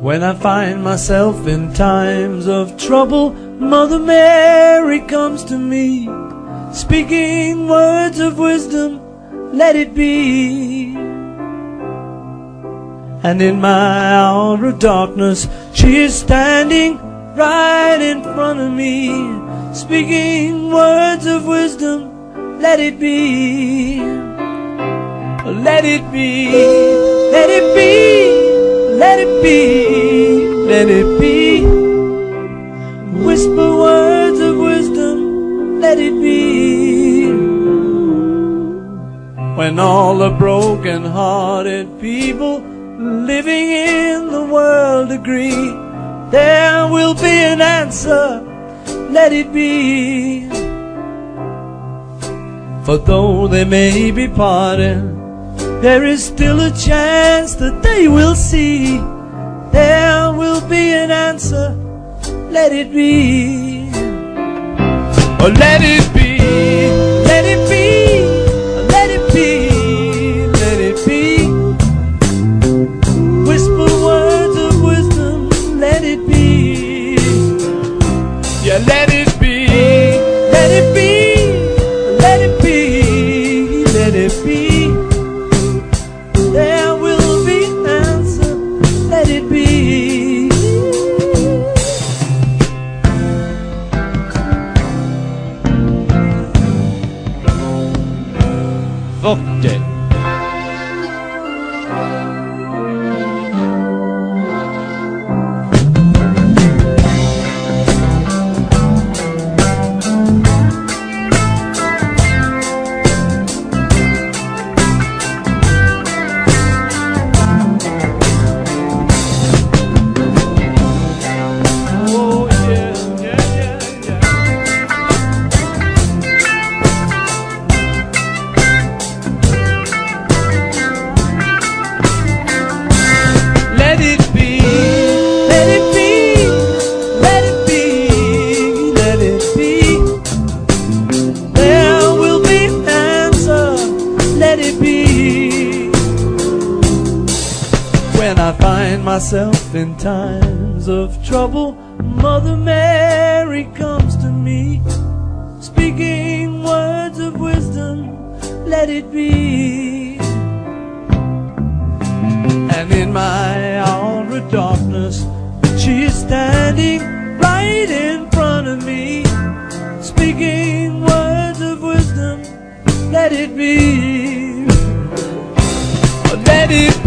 When I find myself in times of trouble, Mother Mary comes to me, speaking words of wisdom, let it be. And in my hour of darkness, she is standing right in front of me, speaking words of wisdom, let it be. Let it be, let it be, let it be, let it be. Whisper words of wisdom, let it be. When all the broken-hearted people living in the world agree, there will be an answer, let it be. For though they may be parted, there is still a chance that they will see. There will be an answer, let it be. Oh, let it be, let it be, let it be, let it be. Whisper words of wisdom, let it be. Yeah, let it be, let it be, let it be, let it be. There will be an answer, let it be. Fuck it. Myself in times of trouble, Mother Mary comes to me, speaking words of wisdom, let it be. And in my hour of darkness, she is standing right in front of me, speaking words of wisdom, let it be. Let it